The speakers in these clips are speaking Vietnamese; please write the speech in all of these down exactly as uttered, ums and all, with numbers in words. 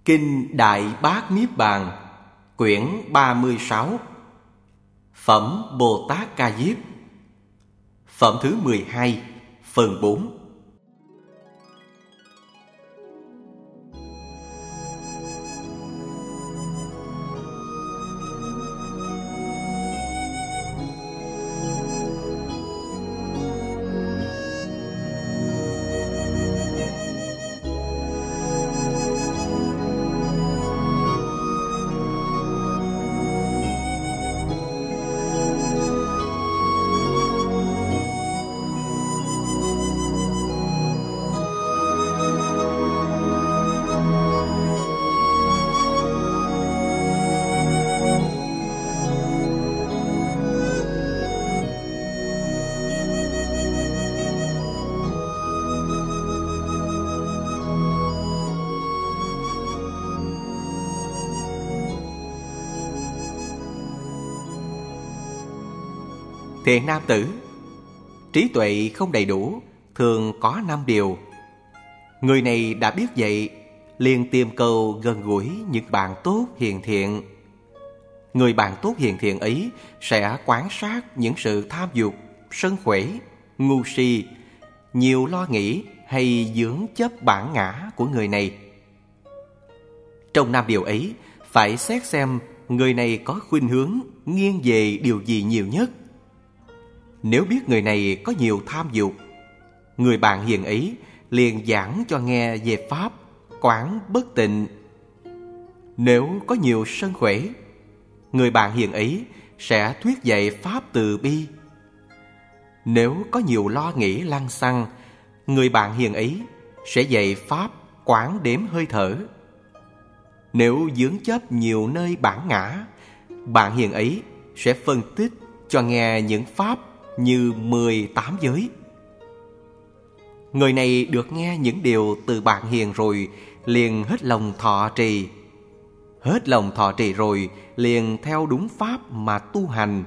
Kinh Đại Bát Niết Bàn, quyển ba mươi sáu, Phẩm Bồ Tát Ca Diếp, phẩm thứ mười hai, phần bốn. Thiện nam tử, trí tuệ không đầy đủ, thường có năm điều. Người này đã biết vậy, liền tìm cầu gần gũi những bạn tốt hiền thiện. Người bạn tốt hiền thiện ấy sẽ quan sát những sự tham dục, sân khuẩy, ngu si, nhiều lo nghĩ hay vướng chấp bản ngã của người này. Trong năm điều ấy, phải xét xem người này có khuynh hướng nghiêng về điều gì nhiều nhất. Nếu biết người này có nhiều tham dục, người bạn hiền ấy liền giảng cho nghe về pháp quán bất tịnh. Nếu có nhiều sân khuẩy, người bạn hiền ấy sẽ thuyết dạy pháp từ bi. Nếu có nhiều lo nghĩ lăng xăng, người bạn hiền ấy sẽ dạy pháp quán đếm hơi thở. Nếu vướng chấp nhiều nơi bản ngã, bạn hiền ấy sẽ phân tích cho nghe những pháp như mười tám giới. Người này được nghe những điều từ bạn hiền rồi, liền hết lòng thọ trì. Hết lòng thọ trì rồi, liền theo đúng pháp mà tu hành.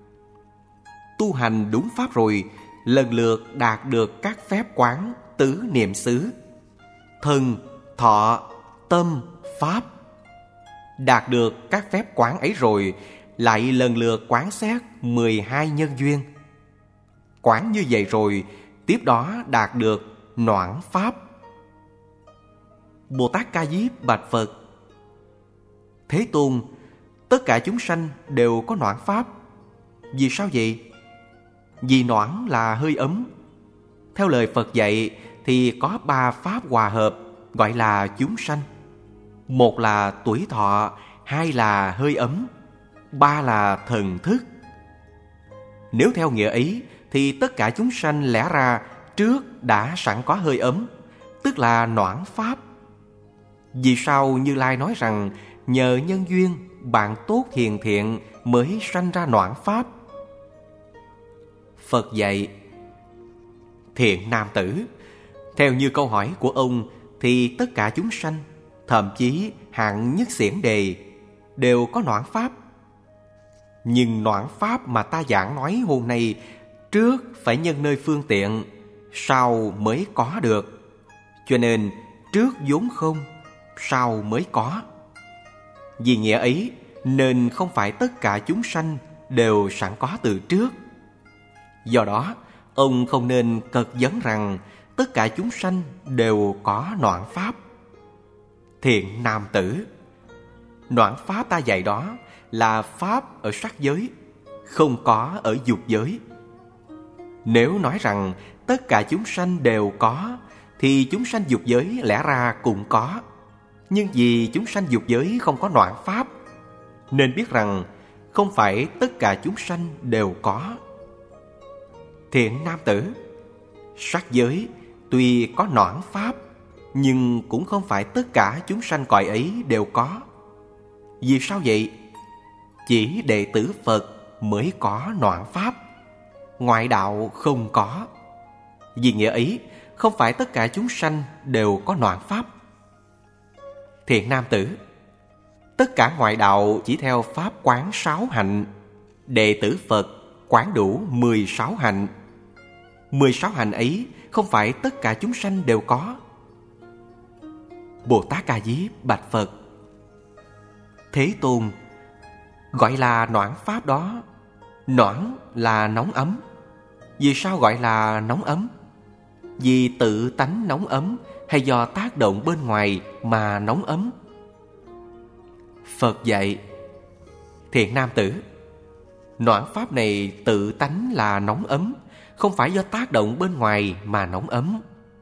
Tu hành đúng pháp rồi, lần lượt đạt được các phép quán tứ niệm xứ: thân, thọ, tâm, pháp. Đạt được các phép quán ấy rồi, lại lần lượt quán xét mười hai nhân duyên. Quán như vậy rồi, tiếp đó đạt được noãn pháp. Bồ Tát Ca Diếp bạch Phật: Thế Tôn, tất cả chúng sanh đều có noãn pháp. Vì sao vậy? Vì noãn là hơi ấm. Theo lời Phật dạy thì có ba pháp hòa hợp gọi là chúng sanh. Một là tuổi thọ, hai là hơi ấm, ba là thần thức. Nếu theo nghĩa ấy thì tất cả chúng sanh lẽ ra trước đã sẵn có hơi ấm, tức là noãn pháp. Vì sao Như Lai nói rằng nhờ nhân duyên bạn tốt hiền thiện mới sanh ra noãn pháp? Phật dạy: Thiện nam tử, theo như câu hỏi của ông thì tất cả chúng sanh, thậm chí hạng nhất xiển đề, đều có noãn pháp. Nhưng noãn pháp mà ta giảng nói hôm nay, trước phải nhân nơi phương tiện, sau mới có được. Cho nên trước vốn không, sau mới có. Vì nghĩa ấy nên không phải tất cả chúng sanh đều sẵn có từ trước. Do đó ông không nên cật vấn rằng tất cả chúng sanh đều có noãn pháp. Thiện nam tử, noãn pháp ta dạy đó là pháp ở sắc giới, không có ở dục giới. Nếu nói rằng tất cả chúng sanh đều có, thì chúng sanh dục giới lẽ ra cũng có. Nhưng vì chúng sanh dục giới không có noãn pháp, nên biết rằng không phải tất cả chúng sanh đều có. Thiện nam tử, sắc giới tuy có noãn pháp, nhưng cũng không phải tất cả chúng sanh cõi ấy đều có. Vì sao vậy? Chỉ đệ tử Phật mới có noãn pháp, ngoại đạo không có. Vì nghĩa ấy, không phải tất cả chúng sanh đều có noãn pháp. Thiện nam tử, tất cả ngoại đạo chỉ theo pháp quán sáu hạnh, đệ tử Phật quán đủ mười sáu hạnh. Mười sáu hạnh ấy không phải tất cả chúng sanh đều có. Bồ Tát Ca Diếp bạch Phật: Thế Tôn, gọi là noãn pháp đó, noãn là nóng ấm. Vì sao gọi là nóng ấm? Vì tự tánh nóng ấm hay do tác động bên ngoài mà nóng ấm? Phật dạy: Thiện nam tử, noãn pháp này tự tánh là nóng ấm, không phải do tác động bên ngoài mà nóng ấm.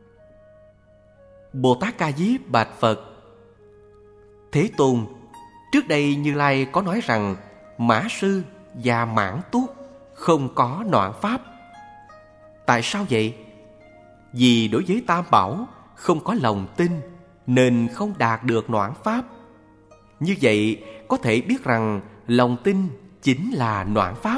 Bồ Tát Ca Diếp bạch Phật: Thế Tôn, trước đây Như Lai có nói rằng Mã Sư và Mãn Túc không có noãn pháp. Tại sao vậy? Vì đối với Tam Bảo không có lòng tin nên không đạt được noãn pháp. Như vậy có thể biết rằng lòng tin chính là noãn pháp.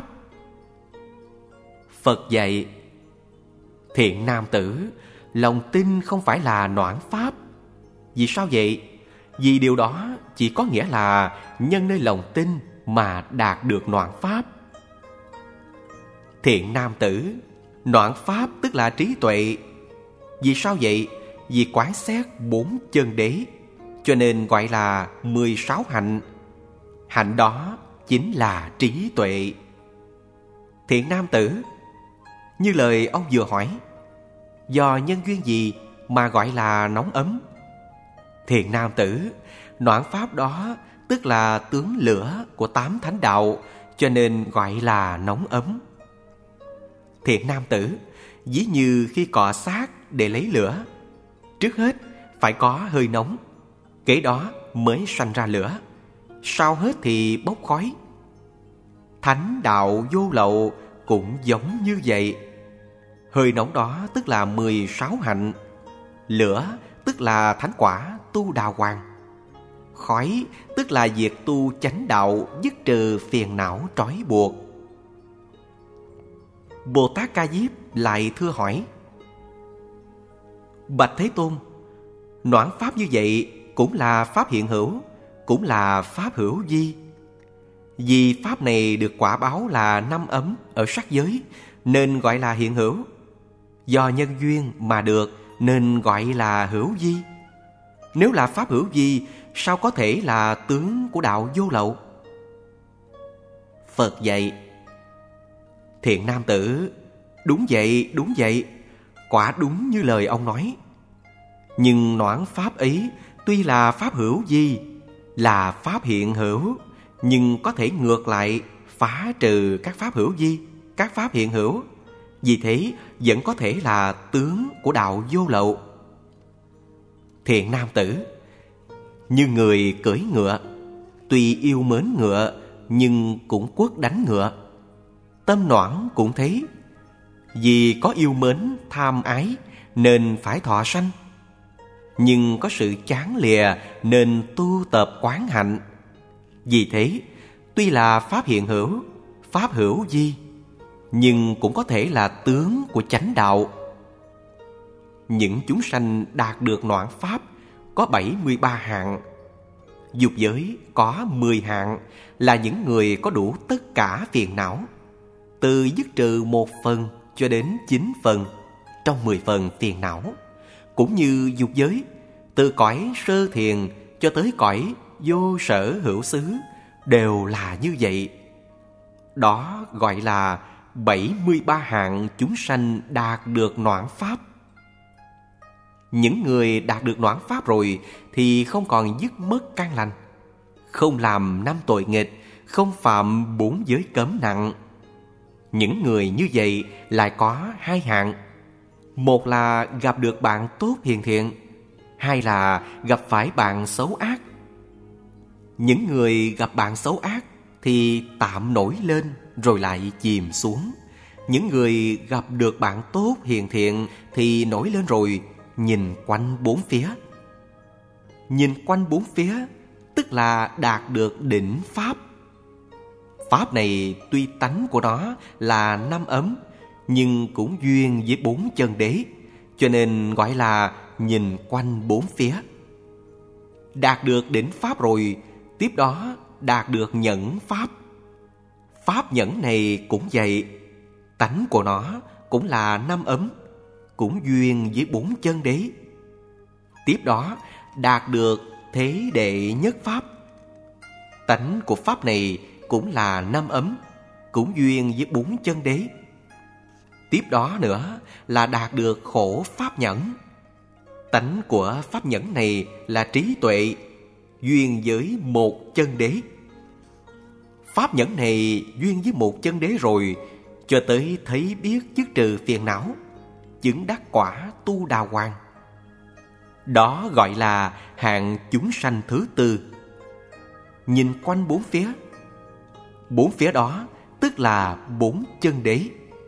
Phật dạy: Thiện nam tử, lòng tin không phải là noãn pháp. Vì sao vậy? Vì điều đó chỉ có nghĩa là nhân nơi lòng tin mà đạt được noãn pháp. Thiện nam tử, noãn pháp tức là trí tuệ. Vì sao vậy? Vì quán xét bốn chân đế, cho nên gọi là mười sáu hạnh. Hạnh đó chính là trí tuệ. Thiện nam tử, như lời ông vừa hỏi, do nhân duyên gì mà gọi là nóng ấm? Thiện nam tử, noãn pháp đó tức là tướng lửa của tám thánh đạo, cho nên gọi là nóng ấm. Thiện nam tử, ví như khi cọ xát để lấy lửa, trước hết phải có hơi nóng, kế đó mới sanh ra lửa, sau hết thì bốc khói. Thánh đạo vô lậu cũng giống như vậy. Hơi nóng đó tức là mười sáu hạnh, lửa tức là thánh quả tu đà hoàng, khói tức là việc tu chánh đạo dứt trừ phiền não trói buộc. Bồ Tát Ca Diếp lại thưa hỏi: Bạch Thế Tôn, noãn pháp như vậy cũng là pháp hiện hữu, cũng là pháp hữu vi. Vì pháp này được quả báo là năm ấm ở sắc giới, nên gọi là hiện hữu. Do nhân duyên mà được, nên gọi là hữu vi. Nếu là pháp hữu vi, sao có thể là tướng của đạo vô lậu? Phật dạy: Thiện nam tử, đúng vậy, đúng vậy, quả đúng như lời ông nói. Nhưng noãn pháp ấy tuy là pháp hữu vi, là pháp hiện hữu, nhưng có thể ngược lại phá trừ các pháp hữu vi, các pháp hiện hữu. Vì thế vẫn có thể là tướng của đạo vô lậu. Thiện nam tử, như người cưỡi ngựa, tuy yêu mến ngựa nhưng cũng quất đánh ngựa. Tâm noãn cũng thế, vì có yêu mến tham ái nên phải thọ sanh, nhưng có sự chán lìa nên tu tập quán hạnh. Vì thế tuy là pháp hiện hữu, pháp hữu vi, nhưng cũng có thể là tướng của chánh đạo. Những chúng sanh đạt được noãn pháp có bảy mươi ba hạng. Dục giới có mười hạng, là những người có đủ tất cả phiền não, từ dứt trừ một phần cho đến chín phần trong mười phần phiền não. Cũng như dục giới, từ cõi sơ thiền cho tới cõi vô sở hữu xứ đều là như vậy. Đó gọi là bảy mươi ba hạng chúng sanh đạt được noãn pháp. Những người đạt được noãn pháp rồi thì không còn dứt mất căn lành, không làm năm tội nghịch, không phạm bốn giới cấm nặng. Những người như vậy lại có hai hạng. Một là gặp được bạn tốt hiền thiện, hai là gặp phải bạn xấu ác. Những người gặp bạn xấu ác thì tạm nổi lên rồi lại chìm xuống. Những người gặp được bạn tốt hiền thiện thì nổi lên rồi nhìn quanh bốn phía. Nhìn quanh bốn phía tức là đạt được đỉnh pháp. Pháp này tuy tánh của nó là năm ấm, nhưng cũng duyên với bốn chân đế, cho nên gọi là nhìn quanh bốn phía. Đạt được đỉnh pháp rồi, tiếp đó đạt được nhẫn pháp. Pháp nhẫn này cũng vậy, tánh của nó cũng là năm ấm, cũng duyên với bốn chân đế. Tiếp đó đạt được thế đệ nhất pháp. Tánh của pháp này cũng là năm ấm, cũng duyên với bốn chân đế. Tiếp đó nữa là đạt được khổ pháp nhẫn. Tánh của pháp nhẫn này là trí tuệ, duyên với một chân đế. Pháp nhẫn này duyên với một chân đế rồi, cho tới thấy biết dứt trừ phiền não, chứng đắc quả tu đà hoàng. Đó gọi là hạng chúng sanh thứ tư. Nhìn quanh bốn phía, bốn phía đó tức là bốn chân đế.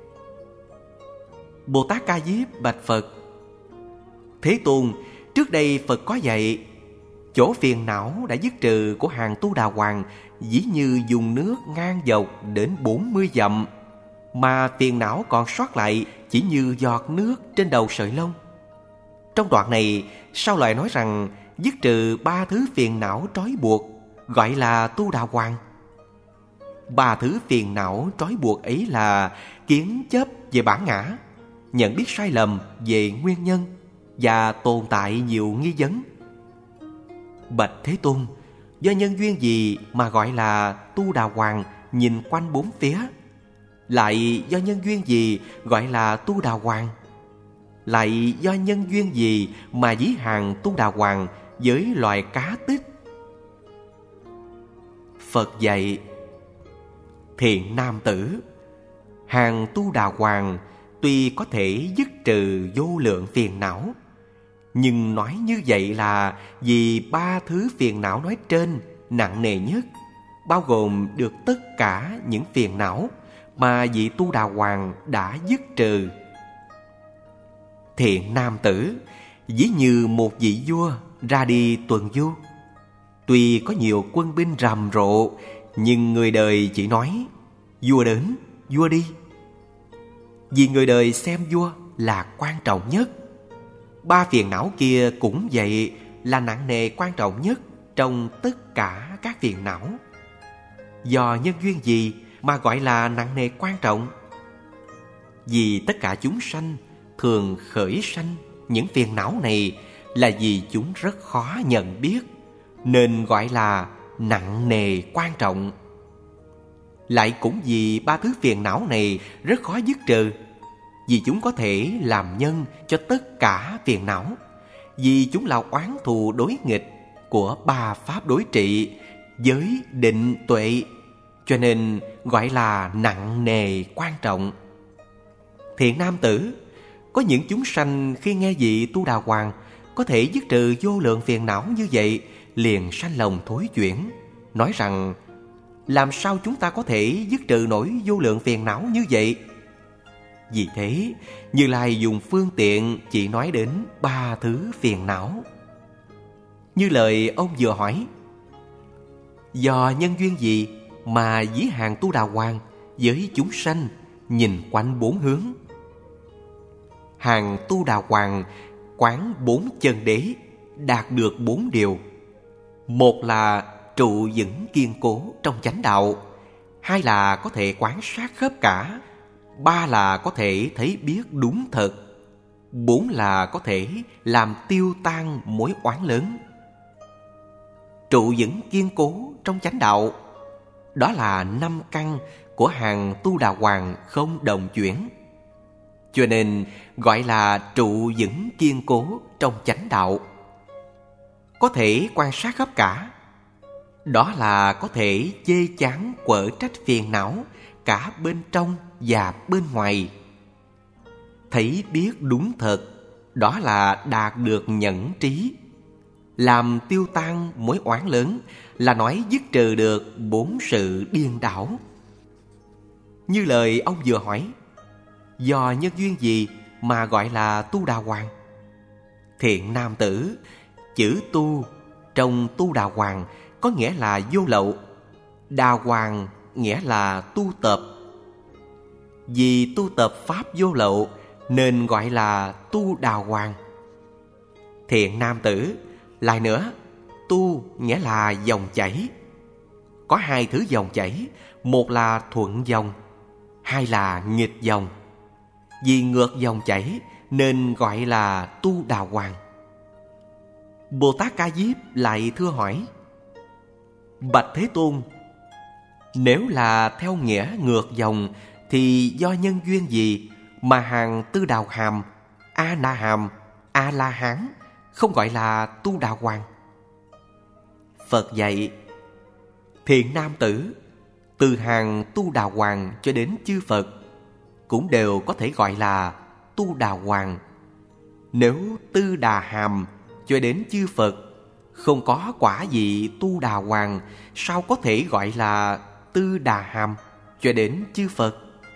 Bồ Tát Ca Diếp bạch Phật: Thế Tôn, trước đây Phật có dạy, chỗ phiền não đã dứt trừ của hàng tu đà hoàng dĩ như dùng nước ngang dọc đến bốn mươi dặm, mà phiền não còn sót lại chỉ như giọt nước trên đầu sợi lông. Trong đoạn này, sao lại nói rằng dứt trừ ba thứ phiền não trói buộc, gọi là tu đà hoàng? Ba thứ phiền não trói buộc ấy là kiến chấp về bản ngã, nhận biết sai lầm về nguyên nhân và tồn tại nhiều nghi vấn. Bạch Thế Tôn, do nhân duyên gì mà gọi là tu đà hoàng nhìn quanh bốn phía? Lại do nhân duyên gì gọi là tu đà hoàng? Lại do nhân duyên gì mà ví hàng tu đà hoàng với loài cá tích? Phật dạy: Thiện nam tử, hàng tu đà hoàng tuy có thể dứt trừ vô lượng phiền não, nhưng nói như vậy là vì ba thứ phiền não nói trên nặng nề nhất, bao gồm được tất cả những phiền não mà vị tu đà hoàng đã dứt trừ. Thiện nam tử, ví như một vị vua ra đi tuần du. Tuy có nhiều quân binh rầm rộ, nhưng người đời chỉ nói vua đến, vua đi. Vì người đời xem vua là quan trọng nhất. Ba phiền não kia cũng vậy, là nặng nề quan trọng nhất trong tất cả các phiền não. Do nhân duyên gì mà gọi là nặng nề quan trọng? Vì tất cả chúng sanh thường khởi sanh những phiền não này là vì chúng rất khó nhận biết, nên gọi là nặng nề quan trọng. Lại cũng vì ba thứ phiền não này rất khó dứt trừ, vì chúng có thể làm nhân cho tất cả phiền não, vì chúng là oán thù đối nghịch của ba pháp đối trị, giới, định, tuệ, cho nên gọi là nặng nề quan trọng. Thiện nam tử, có những chúng sanh khi nghe vị tu đà hoàng có thể dứt trừ vô lượng phiền não như vậy, liền sanh lòng thối chuyển, nói rằng: làm sao chúng ta có thể dứt trừ nổi vô lượng phiền não như vậy? Vì thế, Như Lai dùng phương tiện chỉ nói đến ba thứ phiền não. Như lời ông vừa hỏi: do nhân duyên gì mà ví hàng tu đà hoàng với chúng sanh nhìn quanh bốn hướng? Hàng tu đà hoàng quán bốn chân đế, đạt được bốn điều. Một là trụ vững kiên cố trong chánh đạo, hai là có thể quán sát khắp cả, ba là có thể thấy biết đúng thật, bốn là có thể làm tiêu tan mối oán lớn. Trụ vững kiên cố trong chánh đạo, đó là năm căn của hàng tu đà hoàng không đồng chuyển, cho nên gọi là trụ vững kiên cố trong chánh đạo. Có thể quan sát khắp cả, đó là có thể chê chán quở trách phiền não cả bên trong và bên ngoài. Thấy biết đúng thật, đó là đạt được nhẫn trí. Làm tiêu tan mối oán lớn là nói dứt trừ được bốn sự điên đảo. Như lời ông vừa hỏi: do nhân duyên gì mà gọi là tu đà hoàng? Thiện nam tử, chữ tu trong tu đà hoàng có nghĩa là vô lậu, đà hoàng nghĩa là tu tập. Vì tu tập pháp vô lậu nên gọi là tu đà hoàng. Thiện nam tử, lại nữa, tu nghĩa là dòng chảy. Có hai thứ dòng chảy, một là thuận dòng, hai là nghịch dòng. Vì ngược dòng chảy nên gọi là tu đà hoàng. Bồ Tát Ca Diếp lại thưa hỏi: Bạch Thế Tôn, nếu là theo nghĩa ngược dòng thì do nhân duyên gì mà hàng Tư Đào Hàm, A Na Hàm, A La Hán không gọi là Tu Đà Hoàng? Phật dạy: Thiện nam tử, từ hàng Tu Đà Hoàng cho đến chư Phật cũng đều có thể gọi là Tu Đà Hoàng. Nếu Tư Đà Hàm cho đến chư Phật không có quả vị Tu Đà Hoàng, sao có thể gọi là Tư Đà Hàm cho đến chư Phật?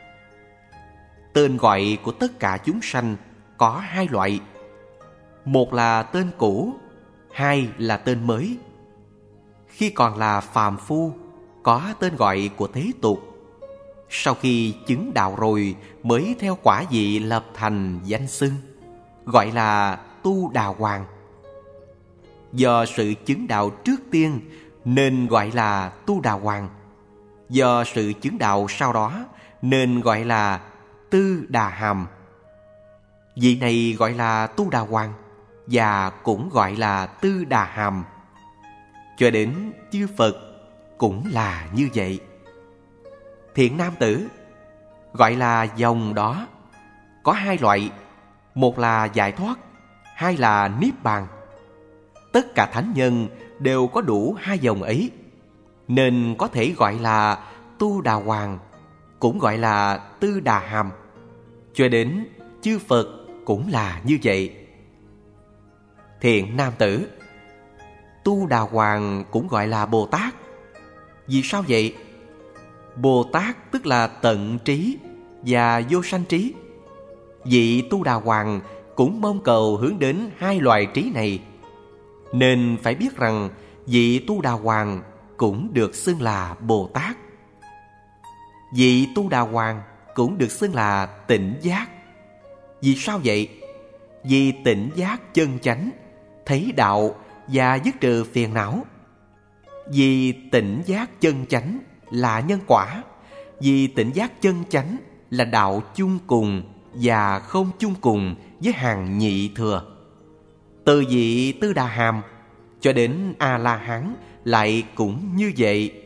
Tên gọi của tất cả chúng sanh có hai loại. Một là tên cũ, hai là tên mới. Khi còn là phàm phu, có tên gọi của thế tục. Sau khi chứng đạo rồi mới theo quả vị lập thành danh xưng, gọi là Tu Đà Hoàng. Do sự chứng đạo trước tiên nên gọi là Tu Đà Hoàng. Do sự chứng đạo sau đó nên gọi là Tư Đà Hàm. Vị này gọi là Tu Đà Hoàng và cũng gọi là Tư Đà Hàm. Cho đến chư Phật cũng là như vậy. Thiện nam tử, gọi là dòng đó, có hai loại. Một là giải thoát, hai là niết bàn. Tất cả thánh nhân đều có đủ hai dòng ấy, nên có thể gọi là Tu Đà Hoàng, cũng gọi là Tư Đà Hàm. Cho đến chư Phật cũng là như vậy. Thiện nam tử, Tu Đà Hoàng cũng gọi là Bồ Tát. Vì sao vậy? Bồ Tát tức là tận trí và vô sanh trí. Vị Tu Đà Hoàng cũng mong cầu hướng đến hai loài trí này, nên phải biết rằng vị Tu Đà Hoàng cũng được xưng là Bồ Tát. Vị Tu Đà Hoàng cũng được xưng là tỉnh giác. Vì sao vậy? Vì tỉnh giác chân chánh, thấy đạo và dứt trừ phiền não. Vì tỉnh giác chân chánh là nhân quả. Vì tỉnh giác chân chánh là đạo chung cùng và không chung cùng với hàng nhị thừa. Từ vị Tư Đà Hàm cho đến A La Hán lại cũng như vậy.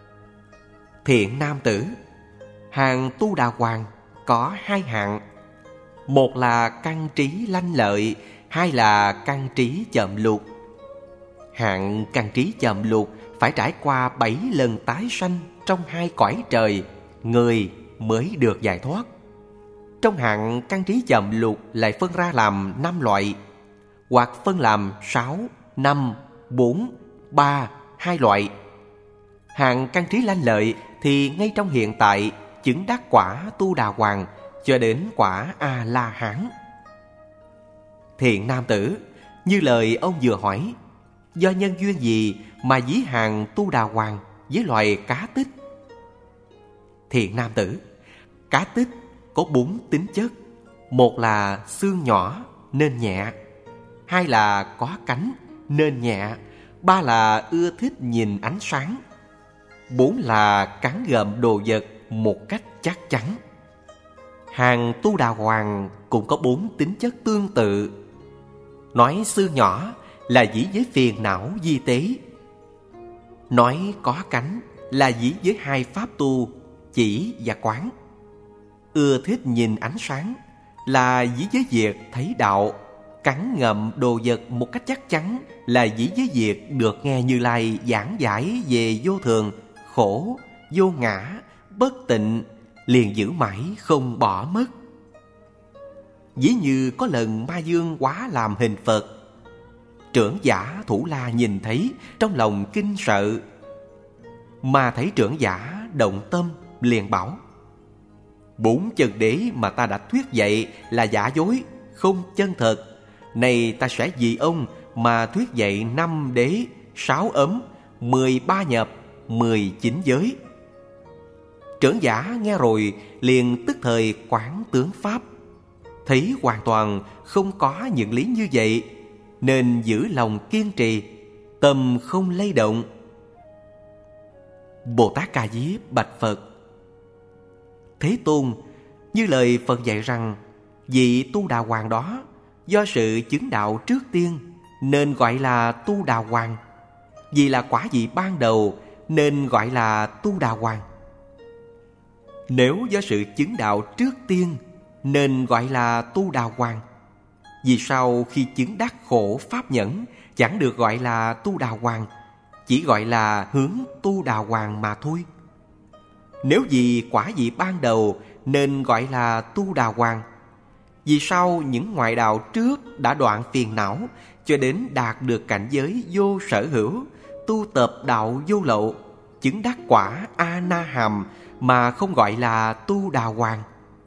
Thiện nam tử, hàng Tu Đà Hoàng có hai hạng. Một là căn trí lanh lợi, hai là căn trí chậm lục. Hạng căn trí chậm lục phải trải qua bảy lần tái sanh trong hai cõi trời, người mới được giải thoát. Trong hạng căn trí chậm lục lại phân ra làm năm loại, hoặc phân làm sáu, năm, bốn, ba, hai loại. Hạng căn trí lanh lợi thì ngay trong hiện tại chứng đắc quả Tu Đà Hoàng cho đến quả A La Hán. Thiện nam tử, như lời ông vừa hỏi, do nhân duyên gì mà ví hàng Tu Đà Hoàng với loài cá tích? Thiện nam tử, cá tích có bốn tính chất. Một là xương nhỏ nên nhẹ, hai là có cánh nên nhẹ, ba là ưa thích nhìn ánh sáng, bốn là cắn gợm đồ vật một cách chắc chắn. Hàng Tu Đà Hoàng cũng có bốn tính chất tương tự. Nói xương nhỏ là dĩ với phiền não di tế. Nói có cánh là dĩ với hai pháp tu, chỉ và quán. Ưa thích nhìn ánh sáng là dĩ với việc thấy đạo. Cắn ngậm đồ vật một cách chắc chắn là dĩ với việc được nghe Như Lai giảng giải về vô thường, khổ, vô ngã, bất tịnh, liền giữ mãi không bỏ mất. Ví như có lần Ma Dương hóa làm hình Phật, trưởng giả Thủ La nhìn thấy trong lòng kinh sợ, mà thấy trưởng giả động tâm liền bảo: bốn chân đế mà ta đã thuyết dạy là giả dối, không chân thật. Này ta sẽ vì ông mà thuyết dạy năm đế, sáu ấm, mười ba nhập, mười chín giới. Trưởng giả nghe rồi liền tức thời quán tướng pháp, thấy hoàn toàn không có những lý như vậy, nên giữ lòng kiên trì, tâm không lay động. Bồ Tát Ca Diếp bạch Phật: Thế Tôn, như lời Phật dạy rằng vị Tu Đà Hoàng đó do sự chứng đạo trước tiên nên gọi là tu đà hoàng. Vì là quả vị ban đầu nên gọi là tu đà hoàng. Nếu do sự chứng đạo trước tiên nên gọi là tu đà hoàng. Vì sao khi chứng đắc khổ pháp nhẫn chẳng được gọi là tu đà hoàng, chỉ gọi là hướng tu đà hoàng mà thôi? Nếu vì quả vị ban đầu nên gọi là tu đà hoàng, vì sao những ngoại đạo trước đã đoạn phiền não cho đến đạt được cảnh giới vô sở hữu, tu tập đạo vô lậu, chứng đắc quả A Na Hàm mà không gọi là tu đà hoàng?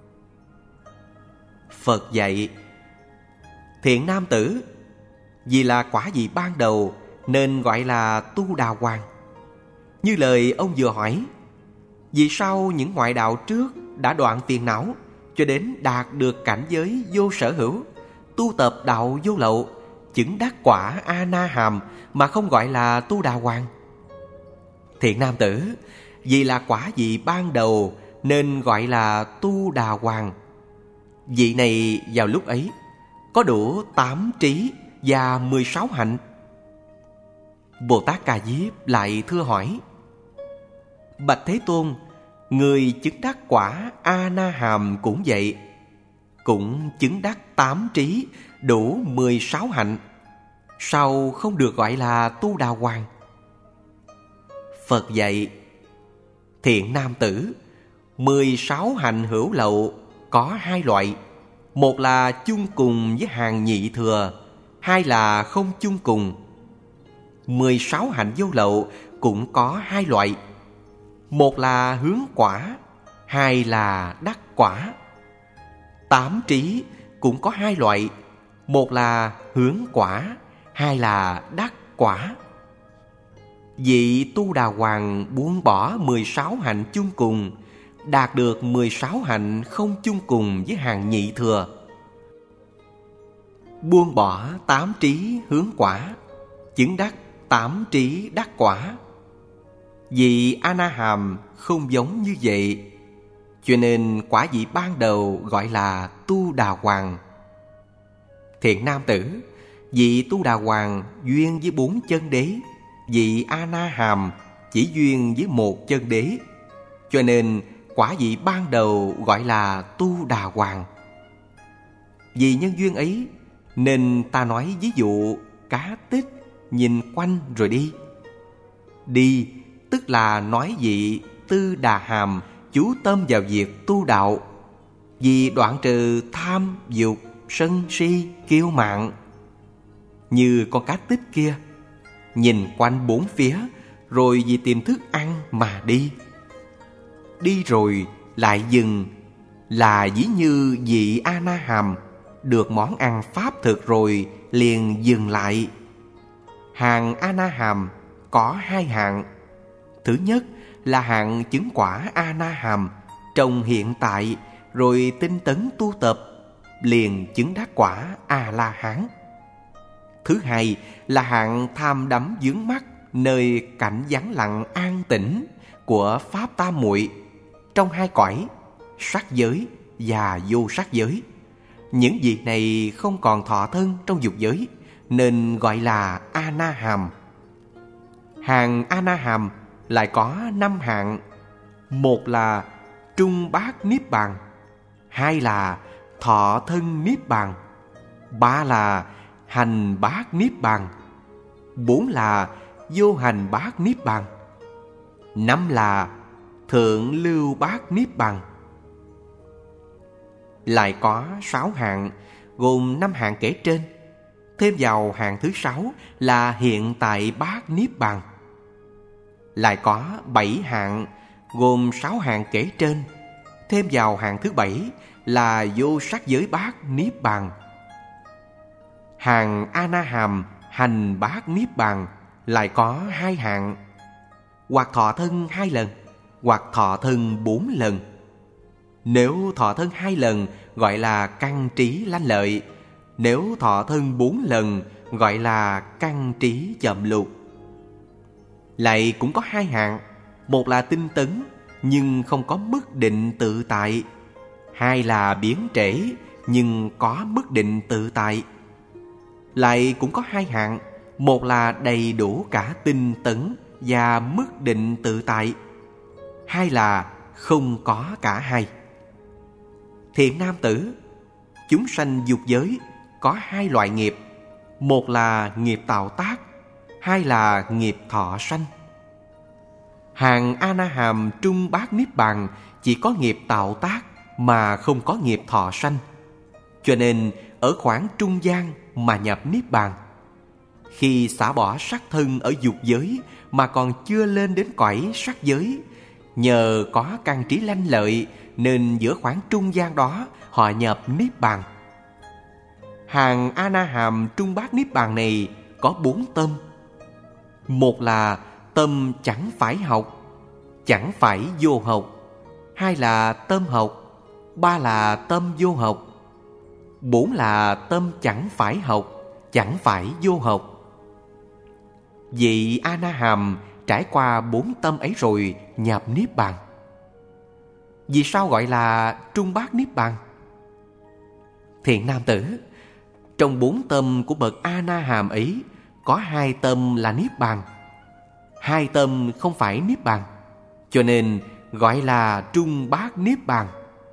Phật dạy: thiện nam tử, vì là quả vị ban đầu nên gọi là tu đà hoàng. Như lời ông vừa hỏi, vì sao những ngoại đạo trước đã đoạn phiền não cho đến đạt được cảnh giới vô sở hữu, tu tập đạo vô lậu, chứng đắc quả A Na Hàm mà không gọi là tu đà hoàng? Thiện nam tử, vì là quả vị ban đầu nên gọi là tu đà hoàng. Vị này vào lúc ấy có đủ tám trí và mười sáu hạnh. Bồ Tát Ca Diếp lại thưa hỏi: bạch Thế Tôn, người chứng đắc quả A Na Hàm cũng vậy, cũng chứng đắc tám trí, đủ mười sáu hạnh, sao không được gọi là tu đà hoàng? Phật dạy: thiện nam tử, mười sáu hạnh hữu lậu có hai loại. Một là chung cùng với hàng nhị thừa, hai là không chung cùng. Mười sáu hạnh vô lậu cũng có hai loại. Một là hướng quả, hai là đắc quả. Tám trí cũng có hai loại. Một là hướng quả, hai là đắc quả. Vị tu đà hoàng buông bỏ mười sáu hạnh chung cùng, đạt được mười sáu hạnh không chung cùng với hàng nhị thừa. Buông bỏ tám trí hướng quả, chứng đắc tám trí đắc quả. Vị A Na Hàm không giống như vậy, cho nên quả vị ban đầu gọi là tu đà hoàng. Thiện nam tử, vị tu đà hoàng duyên với bốn chân đế, vị A Na Hàm chỉ duyên với một chân đế, cho nên quả vị ban đầu gọi là tu đà hoàng. Vì nhân duyên ấy nên ta nói ví dụ cá tích nhìn quanh rồi đi. Đi tức là nói vị tư đà hàm chú tâm vào việc tu đạo, vì đoạn trừ tham dục sân si kiêu mạn. Như con cá tích kia, nhìn quanh bốn phía rồi vì tìm thức ăn mà đi. Đi rồi lại dừng, là ví như vị A Na Hàm được món ăn pháp thực rồi liền dừng lại. Hàng A Na Hàm có hai hạng. Thứ nhất là hạng chứng quả A Na Hàm trong hiện tại, rồi tinh tấn tu tập liền chứng đắc quả A La Hán. Thứ hai là hạng tham đắm vướng mắc nơi cảnh vắng lặng an tĩnh của pháp tam muội trong hai cõi sắc giới và vô sắc giới. Những vị này không còn thọ thân trong dục giới nên gọi là A Na Hàm. Hàng A Na Hàm lại có năm hạng. Một là trung bát niết bàn, hai là thọ thân niết bàn, ba là hành bát niết bàn, bốn là vô hành bát niết bàn, năm là thượng lưu bát niết bàn. Lại có sáu hạng, gồm năm hạng kể trên, thêm vào hạng thứ sáu là hiện tại bát niết bàn. Lại có bảy hạng, gồm sáu hạng kể trên, thêm vào hạng thứ bảy là vô sắc giới bát niết bàn. Hàng A Na Hàm hành bát niết bàn lại có hai hạng, hoặc thọ thân hai lần, hoặc thọ thân bốn lần. Nếu thọ thân hai lần gọi là căn trí lanh lợi, nếu thọ thân bốn lần gọi là căn trí chậm lục. Lại cũng có hai hạng, một là tinh tấn nhưng không có mức định tự tại, hai là biến trễ nhưng có mức định tự tại. lại cũng có hai hạng. Một là đầy đủ cả tinh tấn và mức định tự tại. Hai là không có cả hai. Thiện nam tử, chúng sanh dục giới có hai loại nghiệp. Một là nghiệp tạo tác, hai là nghiệp thọ sanh. Hàng A-na-hàm trung bát niết bàn chỉ có nghiệp tạo tác mà không có nghiệp thọ sanh, cho nên ở khoảng trung gian mà nhập niết bàn. Khi xả bỏ sắc thân ở dục giới mà còn chưa lên đến cõi sắc giới, nhờ có căn trí lanh lợi nên giữa khoảng trung gian đó họ nhập niết bàn. Hàng A-na-hàm trung bát niết bàn này có bốn tâm. Một là tâm chẳng phải học, chẳng phải vô học. Hai là tâm học, ba là tâm vô học. Bốn là tâm chẳng phải học, chẳng phải vô học. Vị A-na-hàm trải qua bốn tâm ấy rồi nhập niết bàn. Vì sao gọi là trung bát niết bàn? Thiện nam tử, trong bốn tâm của bậc A-na-hàm ấy có hai tâm là niết bàn, hai tâm không phải niết bàn, cho nên gọi là trung bát niết bàn.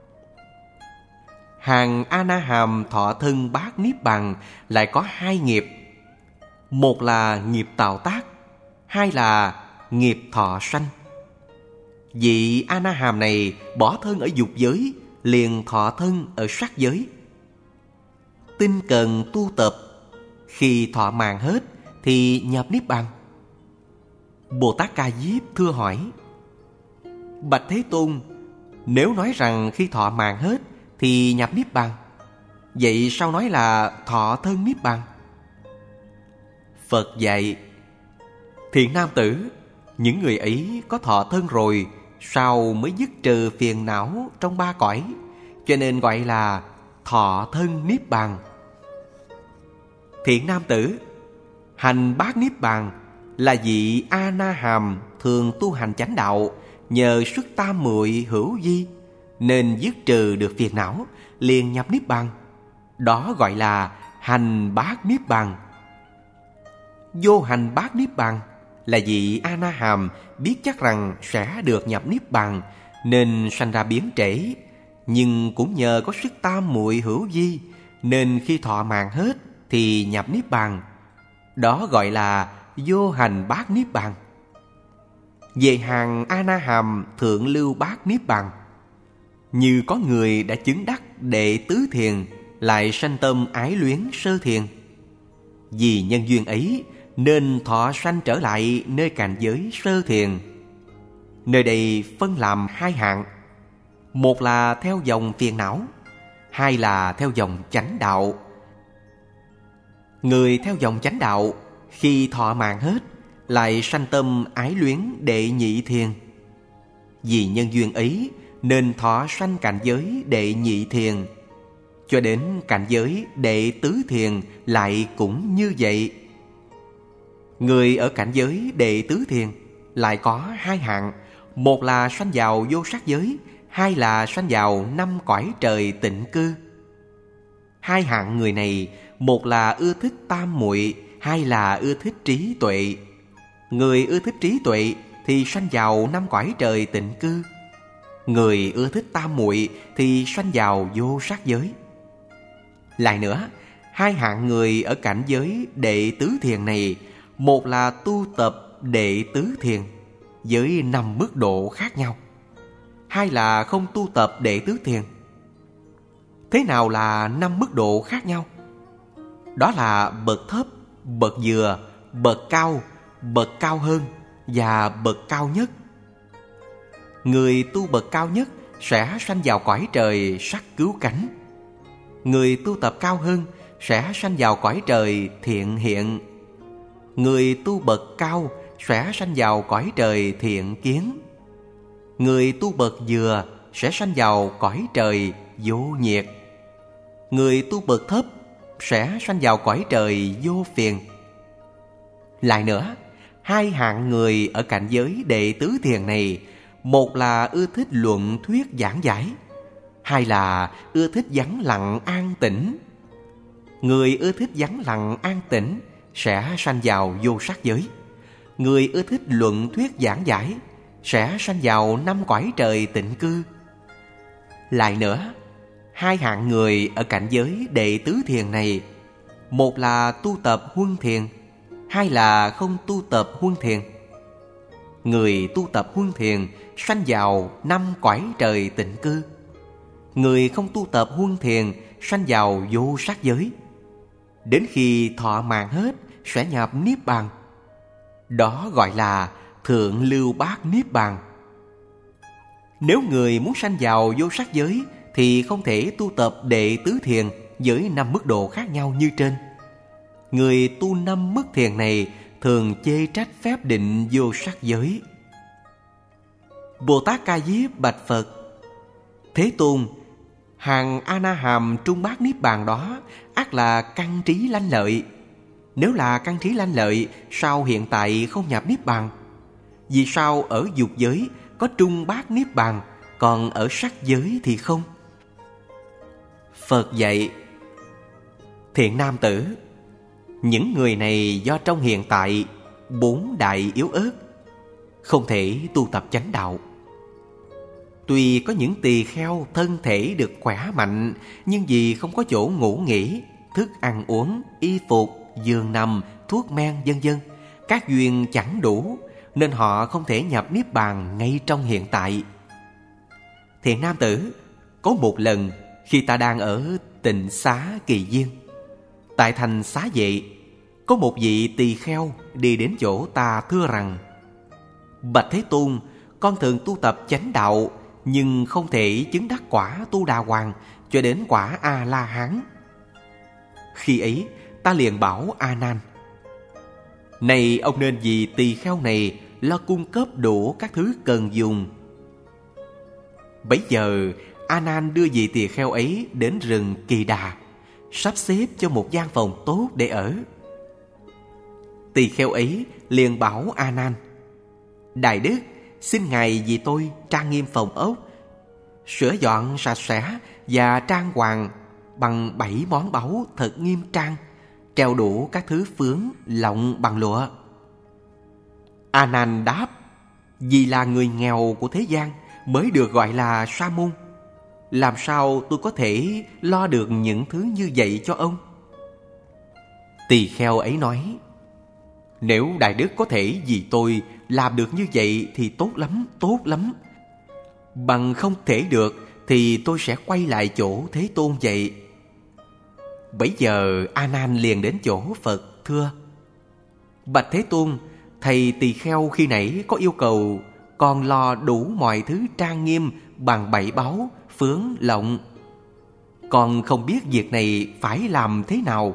Hàng A-na-hàm thọ thân bát niết bàn lại có hai nghiệp. Một là nghiệp tạo tác, hai là nghiệp thọ sanh. Vị A-na-hàm này bỏ thân ở dục giới, liền thọ thân ở sắc giới. Tinh cần tu tập, khi thọ mạng hết thì nhập niết bàn. Bồ Tát Ca Diếp thưa hỏi: Bạch Thế Tôn, nếu nói rằng khi thọ mạng hết thì nhập niết bàn, vậy sao nói là thọ thân niết bàn? Phật dạy: Thiện nam tử, những người ấy có thọ thân rồi, sao mới dứt trừ phiền não trong ba cõi, cho nên gọi là thọ thân niết bàn. Thiện nam tử, hành bát niết bàn là vị A-na-hàm thường tu hành chánh đạo, nhờ sức tam muội hữu vi nên dứt trừ được phiền não, liền nhập niết bàn. Đó gọi là hành bát niết bàn. Vô hành bát niết bàn là vị A-na-hàm biết chắc rằng sẽ được nhập niết bàn nên sanh ra biến trễ, nhưng cũng nhờ có sức tam muội hữu vi nên khi thọ mạng hết thì nhập niết bàn. Đó gọi là vô hành bát niết bàn. Về hàng A-na-hàm thượng lưu bát niết bàn, như có người đã chứng đắc đệ tứ thiền lại sanh tâm ái luyến sơ thiền. Vì nhân duyên ấy nên thọ sanh trở lại nơi cảnh giới sơ thiền. Nơi đây phân làm hai hạng. Một là theo dòng phiền não, hai là theo dòng chánh đạo. Người theo dòng chánh đạo khi thọ mạng hết lại sanh tâm ái luyến đệ nhị thiền. Vì nhân duyên ấy nên thọ sanh cảnh giới đệ nhị thiền. Cho đến cảnh giới đệ tứ thiền lại cũng như vậy. Người ở cảnh giới đệ tứ thiền lại có hai hạng. Một là sanh vào vô sắc giới, hai là sanh vào năm cõi trời tịnh cư. Hai hạng người này, một là ưa thích tam muội, hai là ưa thích trí tuệ. Người ưa thích trí tuệ thì sanh vào năm cõi trời tịnh cư. Người ưa thích tam muội thì sanh vào vô sắc giới. Lại nữa, hai hạng người ở cảnh giới đệ tứ thiền này, một là tu tập đệ tứ thiền với năm mức độ khác nhau, hai là không tu tập đệ tứ thiền. Thế nào là năm mức độ khác nhau? Đó là bậc thấp, bậc vừa, bậc cao, bậc cao hơn và bậc cao nhất. Người tu bậc cao nhất sẽ sanh vào cõi trời sắc cứu cánh. Người tu tập cao hơn sẽ sanh vào cõi trời thiện hiện. Người tu bậc cao sẽ sanh vào cõi trời thiện kiến. Người tu bậc vừa sẽ sanh vào cõi trời vô nhiệt. Người tu bậc thấp sẽ sanh vào cõi trời vô phiền. Lại nữa, hai hạng người ở cảnh giới đệ tứ thiền này, một là ưa thích luận thuyết giảng giải, hai là ưa thích vắng lặng an tĩnh. Người ưa thích vắng lặng an tĩnh sẽ sanh vào vô sắc giới. Người ưa thích luận thuyết giảng giải sẽ sanh vào năm cõi trời tịnh cư. Lại nữa, hai hạng người ở cảnh giới đệ tứ thiền này, một là tu tập huân thiền, hai là không tu tập huân thiền. Người tu tập huân thiền sanh vào năm cõi trời tịnh cư. Người không tu tập huân thiền sanh vào vô sắc giới. Đến khi thọ mạng hết sẽ nhập niết bàn. Đó gọi là thượng lưu bát niết bàn. Nếu người muốn sanh vào vô sắc giới thì không thể tu tập đệ tứ thiền với năm mức độ khác nhau như trên. Người tu năm mức thiền này thường chê trách phép định vô sắc giới. Bồ Tát Ca Diếp bạch Phật: Thế Tôn, hàng A Na Hàm trung bát niết bàn đó ắt là căn trí lanh lợi. Nếu là căn trí lanh lợi, sao hiện tại không nhập niết bàn? Vì sao ở dục giới có trung bát niết bàn, còn ở sắc giới thì không? Phật dạy: Thiện nam tử, những người này do trong hiện tại bốn đại yếu ớt, không thể tu tập chánh đạo. Tuy có những tỳ kheo thân thể được khỏe mạnh, nhưng vì không có chỗ ngủ nghỉ, thức ăn uống, y phục, giường nằm, thuốc men vân vân, các duyên chẳng đủ, nên họ không thể nhập niết bàn ngay trong hiện tại. Thiện nam tử, có một lần khi ta đang ở Tịnh Xá Kỳ Viên, tại thành Xá Vệ, có một vị tỳ kheo đi đến chỗ ta thưa rằng: Bạch Thế Tôn, con thường tu tập chánh đạo, nhưng không thể chứng đắc quả Tu Đà Hoàng cho đến quả A La Hán. Khi ấy ta liền bảo A Nan: Này ông nên vì tỳ kheo này lo cung cấp đủ các thứ cần dùng. Bấy giờ A Nan đưa vị tỳ kheo ấy đến rừng Kỳ Đà, sắp xếp cho một gian phòng tốt để ở. Tỳ kheo ấy liền bảo A Nan: Đại đức, xin ngài vì tôi trang nghiêm phòng ốc, sửa dọn sạch sẽ và trang hoàng bằng bảy món báu thật nghiêm trang, treo đủ các thứ phướng lọng bằng lụa. A Nan đáp: Vì là người nghèo của thế gian mới được gọi là sa môn, làm sao tôi có thể lo được những thứ như vậy cho ông? Tỳ kheo ấy nói: Nếu đại đức có thể vì tôi làm được như vậy thì tốt lắm, tốt lắm. Bằng không thể được thì tôi sẽ quay lại chỗ Thế Tôn vậy. Bấy giờ A Nan liền đến chỗ Phật thưa: Bạch Thế Tôn, thầy tỳ kheo khi nãy có yêu cầu còn lo đủ mọi thứ trang nghiêm bằng bảy báu, phướng, lọng. Con không biết việc này phải làm thế nào.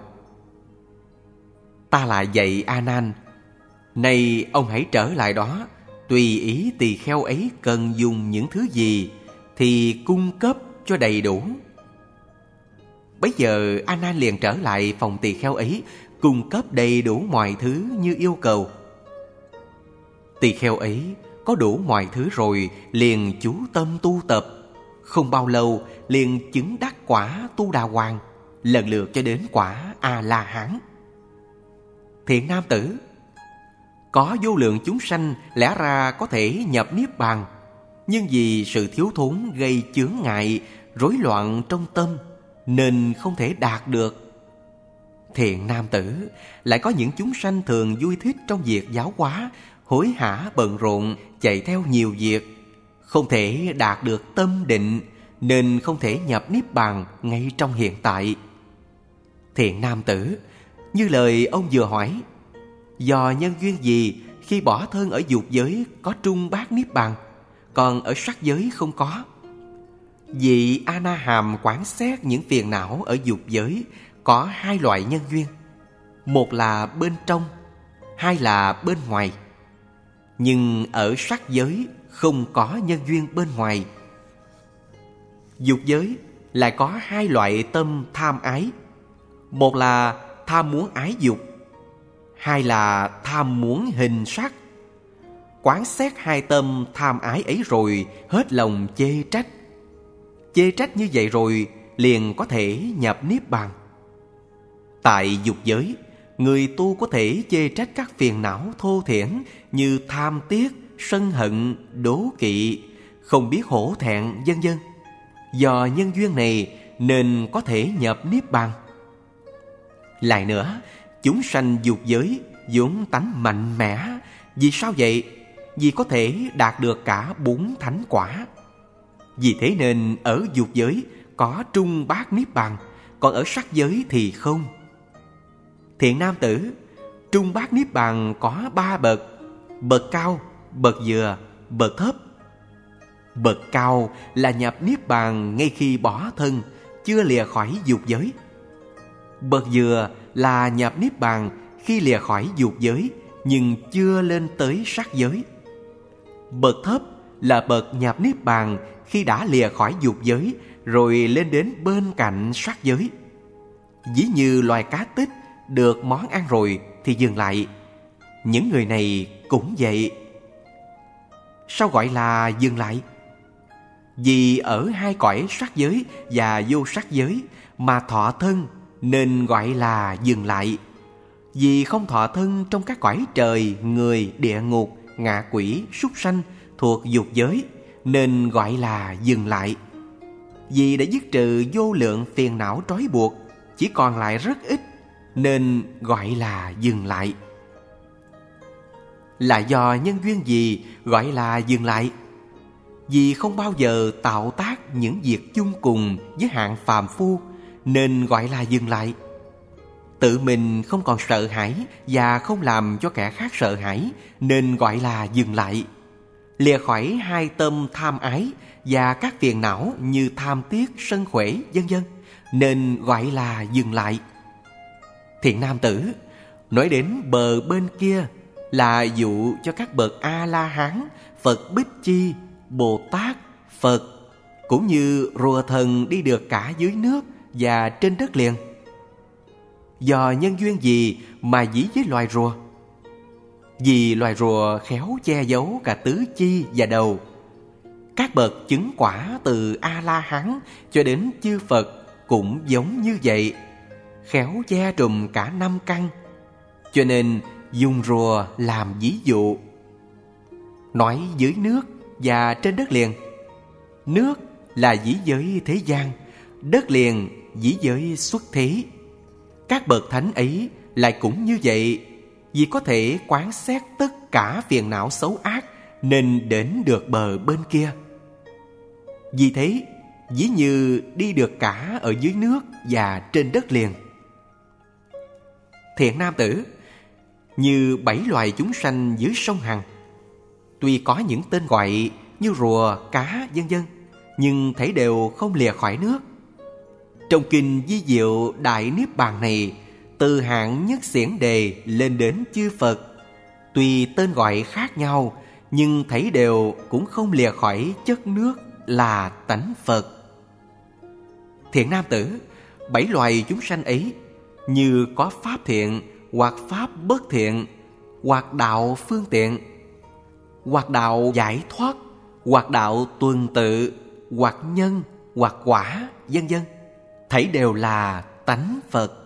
Ta lại dạy A Nan: Này ông hãy trở lại đó, tùy ý tỳ kheo ấy cần dùng những thứ gì thì cung cấp cho đầy đủ. Bấy giờ A Nan liền trở lại phòng tỳ kheo ấy, cung cấp đầy đủ mọi thứ như yêu cầu. Tỳ kheo ấy có đủ mọi thứ rồi liền chú tâm tu tập, không bao lâu liền chứng đắc quả Tu Đà Hoàng, lần lượt cho đến quả A La Hán. Thiện nam tử, có vô lượng chúng sanh lẽ ra có thể nhập niết bàn, nhưng vì sự thiếu thốn gây chướng ngại, rối loạn trong tâm nên không thể đạt được. Thiện nam tử, lại có những chúng sanh thường vui thích trong việc giáo hóa, hối hả bận rộn chạy theo nhiều việc, không thể đạt được tâm định nên không thể nhập niết bàn ngay trong hiện tại. Thiện nam tử, như lời ông vừa hỏi, do nhân duyên gì khi bỏ thân ở dục giới có trung bát niết bàn, còn ở sắc giới không có? Vị A Na Hàm quán xét những phiền não ở dục giới có hai loại nhân duyên, một là bên trong, hai là bên ngoài. Nhưng ở sắc giới không có nhân duyên bên ngoài. Dục giới lại có hai loại tâm tham ái, một là tham muốn ái dục, hai là tham muốn hình sắc. Quán xét hai tâm tham ái ấy rồi hết lòng chê trách. Chê trách như vậy rồi liền có thể nhập niết bàn. Tại dục giới, người tu có thể chê trách các phiền não thô thiển như tham tiếc, sân hận, đố kỵ, không biết hổ thẹn, vân vân. Do nhân duyên này nên có thể nhập niết bàn. Lại nữa, chúng sanh dục giới vốn tánh mạnh mẽ. Vì sao vậy? Vì có thể đạt được cả bốn thánh quả. Vì thế nên ở dục giới có trung bát niết bàn, còn ở sắc giới thì không. Thiện nam tử, trung bát niết bàn có ba bậc: bậc cao, bậc vừa, bậc thấp. Bậc cao là nhập niết bàn ngay khi bỏ thân, chưa lìa khỏi dục giới. Bậc vừa là nhập niết bàn khi lìa khỏi dục giới nhưng chưa lên tới sắc giới. Bậc thấp là bậc nhập niết bàn khi đã lìa khỏi dục giới rồi lên đến bên cạnh sắc giới. Ví như loài cá tích được món ăn rồi thì dừng lại. Những người này cũng vậy. Sao gọi là dừng lại? Vì ở hai cõi sắc giới và vô sắc giới mà thọ thân nên gọi là dừng lại. Vì không thọ thân trong các cõi trời, người, địa ngục, ngạ quỷ, súc sanh thuộc dục giới nên gọi là dừng lại. Vì đã dứt trừ vô lượng phiền não trói buộc, chỉ còn lại rất ít nên gọi là dừng lại. Là do nhân duyên gì gọi là dừng lại? Vì không bao giờ tạo tác những việc chung cùng với hạng phàm phu nên gọi là dừng lại. Tự mình không còn sợ hãi và không làm cho kẻ khác sợ hãi nên gọi là dừng lại. Lìa khỏi hai tâm tham ái và các phiền não như tham tiếc, sân khỏe, vân vân nên gọi là dừng lại. Thiện nam tử, nói đến bờ bên kia là dụ cho các bậc A-la-hán, Phật Bích Chi, Bồ Tát, Phật cũng như rùa thần đi được cả dưới nước và trên đất liền. Do nhân duyên gì mà dĩ với loài rùa? Vì loài rùa khéo che giấu cả tứ chi và đầu. Các bậc chứng quả từ A-la-hán cho đến chư Phật cũng giống như vậy, khéo che trùm cả năm căn. Cho nên dùng rùa làm ví dụ. Nói dưới nước và trên đất liền. Nước là dĩ giới thế gian, đất liền dĩ giới xuất thế. Các bậc thánh ấy lại cũng như vậy, vì có thể quán xét tất cả phiền não xấu ác nên đến được bờ bên kia. Vì thế, ví như đi được cả ở dưới nước và trên đất liền. Thiện nam tử, như bảy loài chúng sanh dưới sông Hằng, tuy có những tên gọi như rùa, cá, vân vân, nhưng thấy đều không lìa khỏi nước. Trong kinh Di Diệu Đại Niết Bàn này, từ hạng nhất xiển đề lên đến chư Phật, tuy tên gọi khác nhau, nhưng thấy đều cũng không lìa khỏi chất nước là tánh Phật. Thiện nam tử, bảy loài chúng sanh ấy, như có pháp thiện hoặc pháp bất thiện, hoặc đạo phương tiện, hoặc đạo giải thoát, hoặc đạo tuần tự, hoặc nhân, hoặc quả, vân vân, thấy đều là tánh Phật.